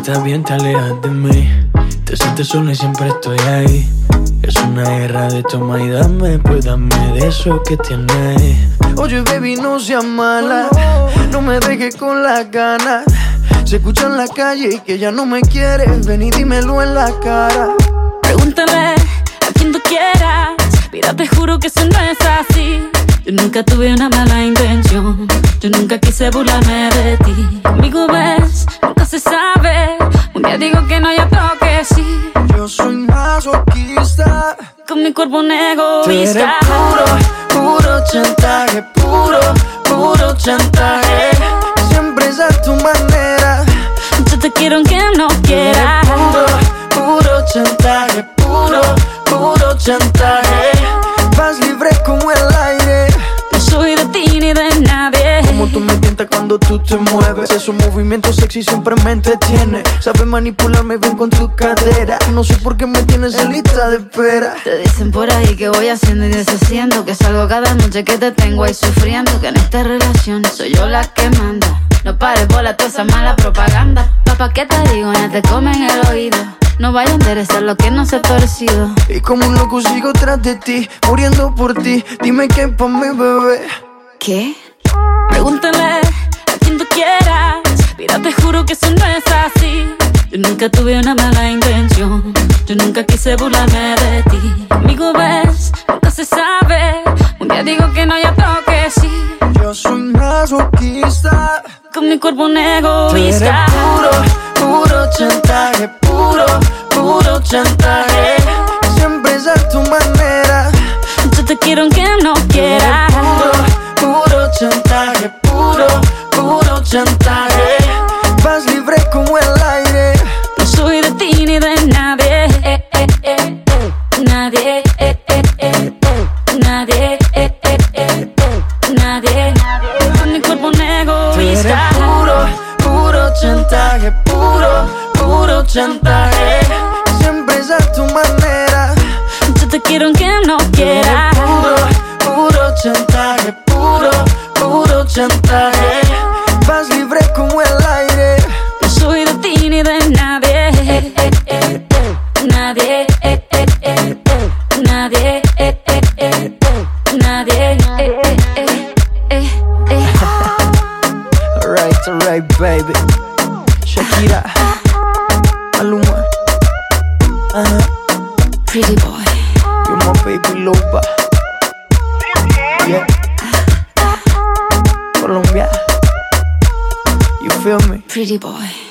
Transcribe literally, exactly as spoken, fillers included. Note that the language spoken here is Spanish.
estás bien te alejas de mí. Te sientes sola y siempre estoy ahí. Es una guerra de toma y dame, pues dame de eso que tienes. Oye baby, no seas mala, no me dejes con las ganas. Se escucha en la calle y que ya no me quieres. Ven y dímelo en la cara. Pregúntale a quien tú quieras. Mira, te juro que eso no es así. Yo nunca tuve una mala intención. Yo nunca quise burlarme de ti. Conmigo ves, nunca se sabe. Un día digo que no, ya toque sí. Yo soy masoquista. Con mi cuerpo un egoísta. Tú eres puro, puro chantaje. Puro, puro chantaje. Siempre es a tu manera. Yo te quiero aunque no quieras. Puro, puro chantaje. Puro, puro chantaje. Vas libre como el aire. No soy de ti ni de nadie. Como tú me tientas cuando tú te mueves. Esos movimientos sexy siempre me entretiene. Sabes manipularme bien con tu cadera. No sé por qué me tienes en lista de espera. Te dicen por ahí que voy haciendo y deshaciendo, que salgo cada noche que te tengo ahí sufriendo, que en esta relación soy yo la que manda. No pares bola toda esa mala propaganda. Papá, ¿qué te digo? Ya te comen el oído. No vaya a interesar lo que no se ha torcido. Y como un loco sigo tras de ti, muriendo por ti. Dime qué pa' mi bebé. ¿Qué? Pregúntale a quien tú quieras. Mira, te juro que eso no es así. Yo nunca tuve una mala intención. Yo nunca quise burlarme de ti. Conmigo ves, nunca se sabe. Un día digo que no, ya toque sí. Yo soy masoquista. Con mi cuerpo un egoísta. Tú eres puro, puro chantaje. Puro, puro chantaje. Siempre es a tu manera. Yo te quiero aunque no quieras. Puro, puro chantaje. Puro, puro chantaje. Vas libre como el aire. No soy de ti ni de nadie. Eh, eh, eh, eh. Nadie. Eh, eh, eh, eh. Nadie. Eh, eh, eh, eh. Nadie. Con mi cuerpo un egoísta. Puro, puro chantaje. Puro, puro chantaje. Siempre es a tu manera. Yo te quiero aunque no quieras. Puro, puro chantaje. Puro, puro chantaje. Vas libre como el aire. No soy de ti ni de nadie. Eh, eh, eh, eh. Nadie. Eh, eh, eh, eh. Nadie. Eh, eh, eh, eh. Nadie. Eh, eh, eh, eh, eh. Alright, alright, baby. Shakira, Maluma, uh-huh. Pretty boy. You're my baby loba. Yeah. Colombia. You feel me? Pretty boy.